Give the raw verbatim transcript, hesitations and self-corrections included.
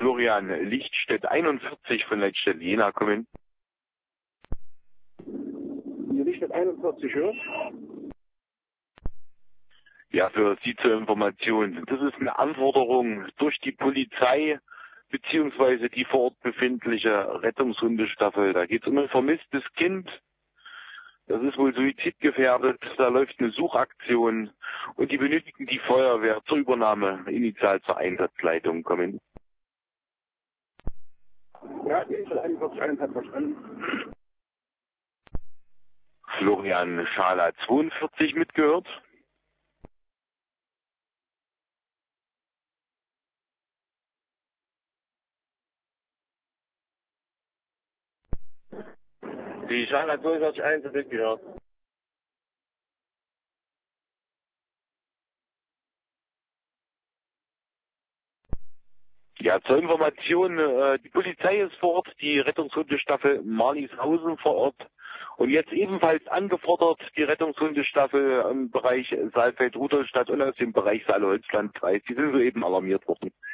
Florian, Lichtstedt einundvierzig von Leitstedt Jena kommen. Hier Lichtstedt einundvierzig, ja? Ja, für Sie zur Information. Das ist eine Anforderung durch die Polizei beziehungsweise die vor Ort befindliche Rettungshundestaffel. Da geht es um ein vermisstes Kind. Das ist wohl suizidgefährdet. Da läuft eine Suchaktion und die benötigen die Feuerwehr zur Übernahme initial zur Einsatzleitung kommen. Ja, Lichtstedt einundvierzig, eins hat verstanden. Florian Schala zweiundvierzig mitgehört. Die Schala zweiundvierzig eins hat mitgehört. Ja, zur Information, äh, die Polizei ist vor Ort, die Rettungshundestaffel Marlieshausen vor Ort und jetzt ebenfalls angefordert, die Rettungshundestaffel im Bereich Saalfeld-Rudolstadt und aus dem Bereich Saale-Holzland-Kreis. Die sind soeben alarmiert worden.